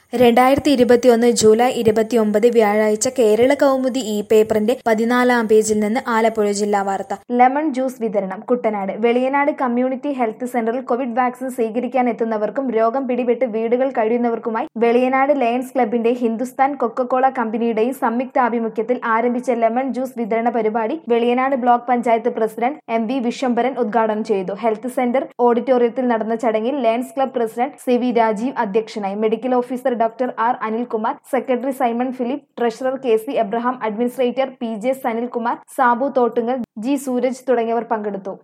2021 July 29 വ്യാഴാഴ്ച കേരള കൗമുദി പേപ്പറിന്റെ 14-ാം പേജിൽ നിന്ന് ആലപ്പുഴ ജില്ലാ വാർത്ത. ലെമൺ ജ്യൂസ് വിതരണം. കുട്ടനാട് വെളിയനാട് കമ്മ്യൂണിറ്റി ഹെൽത്ത് സെന്ററിൽ കോവിഡ് വാക്സിൻ സ്വീകരിക്കാനെത്തുന്നവർക്കും രോഗം പിടിപെട്ട് വീടുകൾ കഴിയുന്നവർക്കുമായി വെളിയനാട് ലയൺസ് ക്ലബിന്റെയും ഹിന്ദുസ്ഥാൻ കൊക്കക്കോള കമ്പനിയുടെയും സംയുക്താഭിമുഖ്യത്തിൽ ആരംഭിച്ച ലെമൺ ജ്യൂസ് വിതരണ പരിപാടി Veliyanad block panchayat president MV Vishwambharan ഉദ്ഘാടനം ചെയ്തു. ഹെൽത്ത് സെന്റർ ഓഡിറ്റോറിയത്തിൽ നടന്ന ചടങ്ങിൽ lions club president CV Rajeev അധ്യക്ഷനായി. Medical officer doctor R Anilkumar, secretary Simon Philip, treasurer KC Abraham, administrator PJ Sanilkumar, Sabu Thottungal, G Sooraj തുടങ്ങിയവർ പങ്കെടുത്തു.